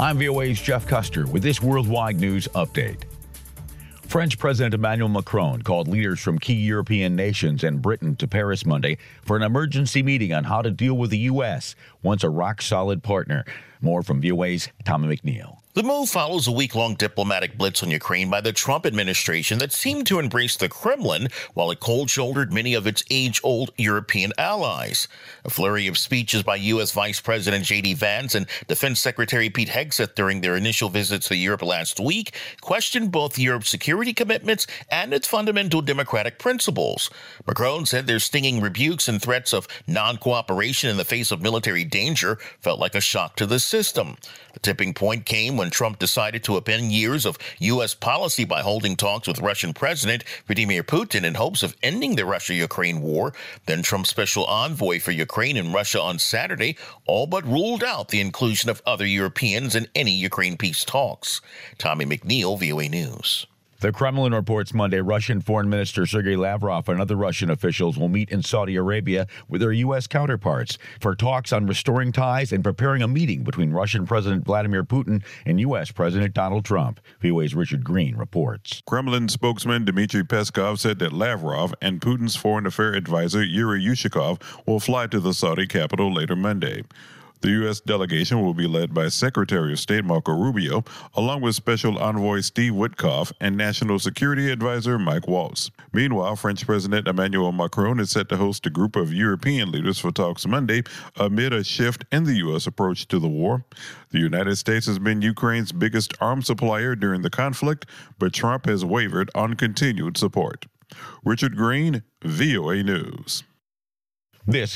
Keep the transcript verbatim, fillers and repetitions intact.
I'm V O A's Jeff Custer with this worldwide news update. French President Emmanuel Macron called leaders from key European nations and Britain to Paris Monday for an emergency meeting on how to deal with the U S, once a rock-solid partner. More from V O A's Tommy McNeil. The move follows a week-long diplomatic blitz on Ukraine by the Trump administration that seemed to embrace the Kremlin while it cold-shouldered many of its age-old European allies. A flurry of speeches by U S. Vice President J D. Vance and Defense Secretary Pete Hegseth during their initial visits to Europe last week questioned both Europe's security commitments and its fundamental democratic principles. Macron said their stinging rebukes and threats of non-cooperation in the face of military danger felt like a shock to the system. The tipping point came when Trump decided to upend years of U S policy by holding talks with Russian President Vladimir Putin in hopes of ending the Russia-Ukraine war. Then Trump's special envoy for Ukraine and Russia on Saturday all but ruled out the inclusion of other Europeans in any Ukraine peace talks. Tommy McNeil, V O A News. The Kremlin reports Monday Russian Foreign Minister Sergei Lavrov and other Russian officials will meet in Saudi Arabia with their U S counterparts for talks on restoring ties and preparing a meeting between Russian President Vladimir Putin and U S. President Donald Trump. V O A's Richard Green reports. Kremlin spokesman Dmitry Peskov said that Lavrov and Putin's foreign affairs advisor Yuri Yushakov will fly to the Saudi capital later Monday. The U S delegation will be led by Secretary of State Marco Rubio, along with Special Envoy Steve Witkoff and National Security Advisor Mike Waltz. Meanwhile, French President Emmanuel Macron is set to host a group of European leaders for talks Monday amid a shift in the U S approach to the war. The United States has been Ukraine's biggest arms supplier during the conflict, but Trump has wavered on continued support. Richard Green, V O A News. This